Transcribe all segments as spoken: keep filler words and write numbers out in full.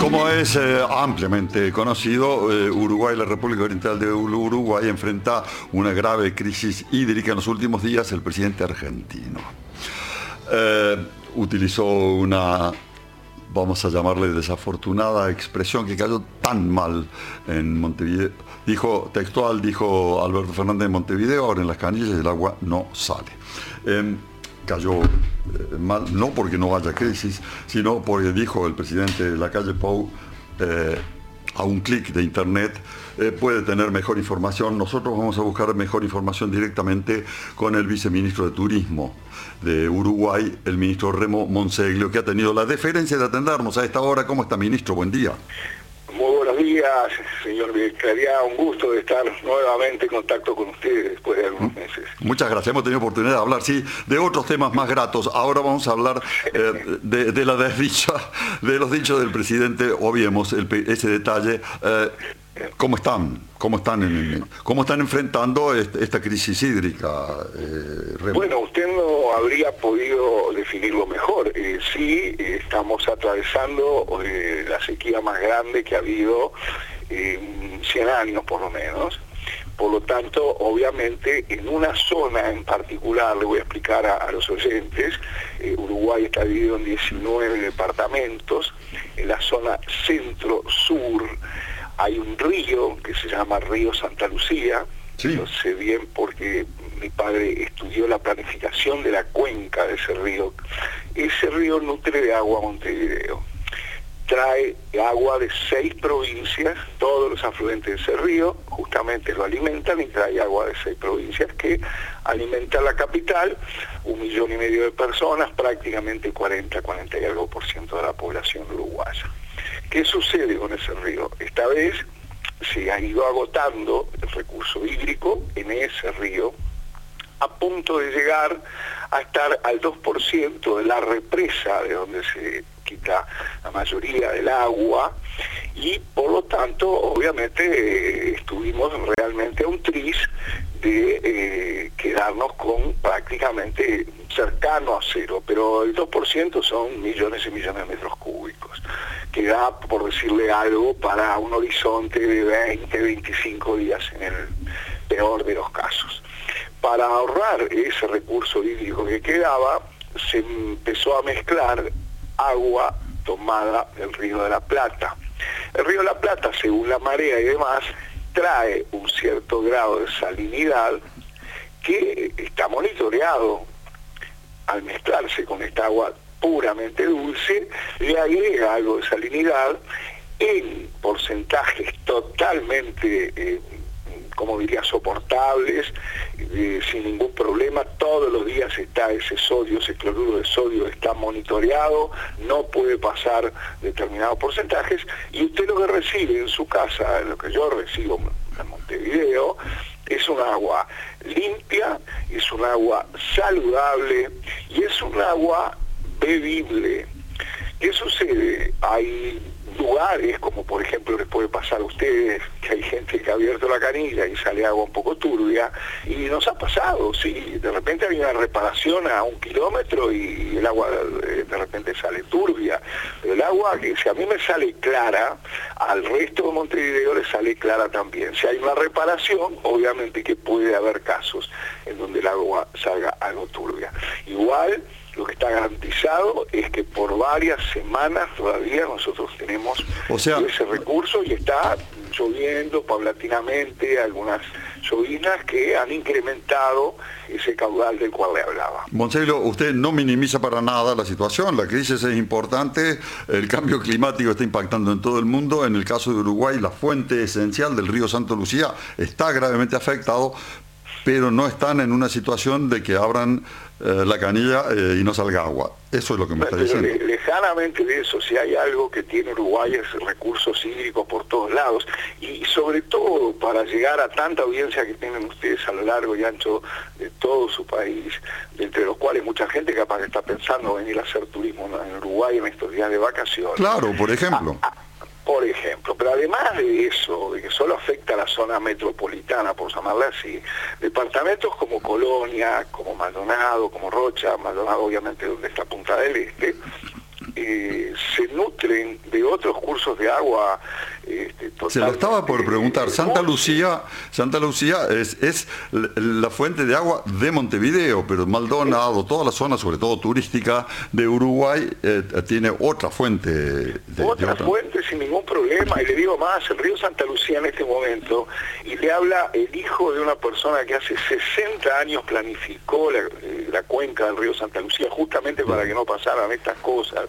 Como es eh, ampliamente conocido, eh, Uruguay, la República Oriental de Uruguay, enfrenta una grave crisis hídrica en los últimos días. El presidente argentino eh, utilizó una, vamos a llamarle desafortunada expresión que cayó tan mal en Montevideo. Dijo, textual, dijo Alberto Fernández en Montevideo: ahora en las canillas el agua no sale. Eh, cayó eh, mal, no porque no haya crisis, sino porque dijo el presidente Lacalle Pou, eh, a un clic de internet eh, puede tener mejor información. Nosotros vamos a buscar mejor información directamente con el viceministro de Turismo de Uruguay, el ministro Remo Monseglio, que ha tenido la deferencia de atendernos a esta hora. ¿Cómo está, ministro? Buen día. Muy buenos días, señor Villarreal. Un gusto de estar nuevamente en contacto con ustedes después de algunos meses. Muchas gracias. Hemos tenido oportunidad de hablar, sí, de otros temas más gratos. Ahora vamos a hablar eh, de, de la desdicha, de los dichos del presidente. Obviemos el, ese detalle. Eh, ¿Cómo están? ¿Cómo están, en, cómo están enfrentando este, esta crisis hídrica? Eh, bueno, usted no habría podido definirlo mejor. Eh, sí, eh, estamos atravesando eh, la sequía más grande que ha habido en cien años por lo menos. Por lo tanto, obviamente, en una zona en particular, le voy a explicar a, a los oyentes, eh, Uruguay está dividido en diecinueve departamentos. En la zona centro-sur hay un río que se llama Río Santa Lucía. Sí. Lo sé bien porque mi padre estudió la planificación de la cuenca de ese río. Ese río nutre de agua a Montevideo. Trae agua de seis provincias, todos los afluentes de ese río justamente lo alimentan, y trae agua de seis provincias que alimenta la capital, un millón y medio de personas, prácticamente cuarenta, cuarenta y algo por ciento de la población uruguaya. ¿Qué sucede con ese río? Esta vez se ha ido agotando el recurso hídrico en ese río, a punto de llegar a estar al dos por ciento de la represa de donde se quita la mayoría del agua, y por lo tanto obviamente eh, estuvimos realmente a un tris de eh, quedarnos con prácticamente cercano a cero, pero el dos por ciento son millones y millones de metros cúbicos, que da, por decirle algo, para un horizonte de veinte, veinticinco días en el peor de los casos. Para ahorrar ese recurso hídrico que quedaba, se empezó a mezclar agua tomada del Río de la Plata. El Río de la Plata, según la marea y demás, trae un cierto grado de salinidad que está monitoreado. Al mezclarse con esta agua puramente dulce, le agrega algo de salinidad en porcentajes totalmente, eh, como diría, soportables, eh, sin ningún problema. Todos los días está ese sodio, ese cloruro de sodio está monitoreado, no puede pasar determinados porcentajes, y usted lo que recibe en su casa, lo que yo recibo en Montevideo, es un agua limpia, es un agua saludable y es un agua bebible. ¿Qué sucede? Hay lugares, como por ejemplo les puede pasar a ustedes, que hay gente que ha abierto la canilla y sale agua un poco turbia, y nos ha pasado, sí, de repente hay una reparación a un kilómetro y el agua de repente sale turbia, pero el agua que si a mí me sale clara, al resto de Montevideo le sale clara también. Si hay una reparación, obviamente que puede haber casos en donde el agua salga algo turbia. Igual, lo que está garantizado es que por varias semanas todavía nosotros tenemos o sea, ese recurso, y está lloviendo paulatinamente algunas llovinas que han incrementado ese caudal del cual le hablaba. Monseglio, usted no minimiza para nada la situación, la crisis es importante, el cambio climático está impactando en todo el mundo. En el caso de Uruguay, la fuente esencial del río Santa Lucía está gravemente afectado, pero no están en una situación de que abran eh, la canilla eh, y no salga agua. Eso es lo que me está diciendo. Le, lejanamente de eso, si hay algo que tiene Uruguay es recursos hídricos por todos lados, y sobre todo para llegar a tanta audiencia que tienen ustedes a lo largo y ancho de todo su país, entre los cuales mucha gente capaz que está pensando venir a hacer turismo en Uruguay en estos días de vacaciones. Claro, por ejemplo. Ah, ah, por ejemplo, pero además de eso, de que solo afecta a la zona metropolitana, por llamarla así, departamentos como Colonia, como Maldonado, como Rocha, Maldonado obviamente donde está Punta del Este, eh, se nutren de otros cursos de agua. Este, Se lo estaba por preguntar. Santa Lucía, Santa Lucía es, es la fuente de agua de Montevideo, pero Maldonado, toda la zona, sobre todo turística de Uruguay, eh, tiene otra fuente. De, otra, de otra fuente sin ningún problema, y le digo más, el río Santa Lucía en este momento, y le habla el hijo de una persona que hace sesenta años planificó la, la cuenca del río Santa Lucía justamente para que no pasaran estas cosas,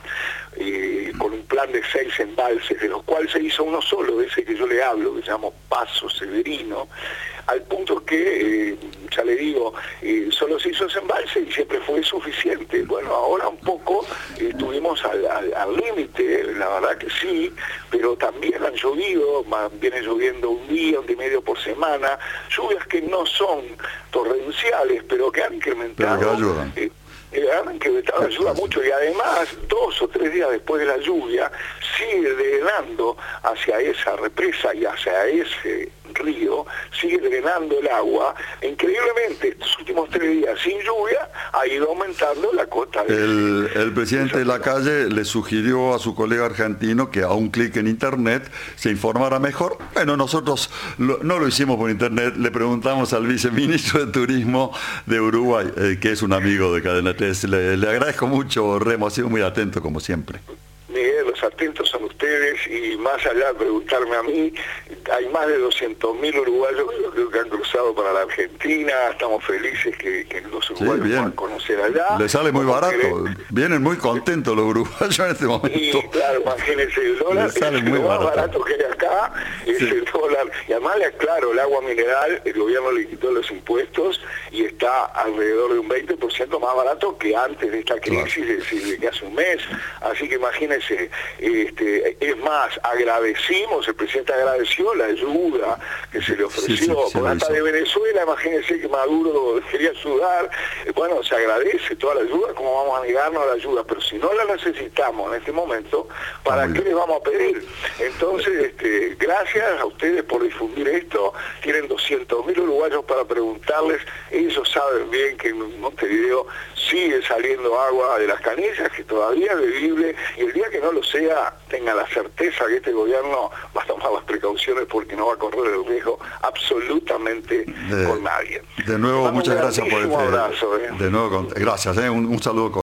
eh, con un plan de seis embalses, de los cuales se hizo uno solo, de ese que yo le hablo, que se llama Paso Severino, al punto que, eh, ya le digo, eh, solo se hizo ese embalse y siempre fue suficiente. Bueno, ahora un poco eh, estuvimos al límite, la verdad que sí, pero también han llovido, viene lloviendo un día, un día y medio por semana, lluvias que no son torrenciales, pero que han incrementado. Pero que ayudan. Eh, Eh, que ayuda mucho, y además dos o tres días después de la lluvia sigue drenando hacia esa represa y hacia ese río, sigue drenando el agua. Increíblemente estos últimos tres días sin lluvia ha ido aumentando la cota de... El, el presidente de la calle le sugirió a su colega argentino que a un clic en internet se informara mejor. Bueno, nosotros lo, no lo hicimos por internet, le preguntamos al viceministro de Turismo de Uruguay, eh, que es un amigo de Cadena tres. Le, le agradezco mucho, Remo, ha sido muy atento como siempre. Miguel, los atentos son ustedes, y más allá de preguntarme a mí, hay más de doscientos mil uruguayos que han cruzado para la Argentina. Estamos felices que, que los uruguayos sí, puedan conocer allá. Le sale muy barato, querés. Vienen muy contentos los uruguayos en este momento. Y claro, imagínense, el dólar Le sale es muy lo más barato. barato que hay acá, es sí. el dólar. Y además le aclaro, el agua mineral, el gobierno le quitó los impuestos y está alrededor de un veinte por ciento más barato que antes de esta crisis, claro. es decir, de que hace un mes. Así que imagínense, este, es más, agradecimos, el presidente agradeció la ayuda que se le ofreció, sí, sí, por hasta de Venezuela, imagínense que Maduro quería ayudar. Bueno, se agradece toda la ayuda, como vamos a negarnos a la ayuda, pero si no la necesitamos en este momento, ¿para qué les vamos a pedir? Entonces, este, gracias a ustedes por difundir esto. Tienen doscientos mil uruguayos para preguntarles, ellos saben bien que en Montevideo sigue saliendo agua de las canillas, que todavía es bebible, y el día que no lo sea, tengan la certeza que este gobierno va a tomar las precauciones porque no va a correr el riesgo absolutamente de, con nadie. De nuevo, muchas gracias por este... abrazo, ¿eh? De nuevo, gracias, ¿eh? un, un saludo.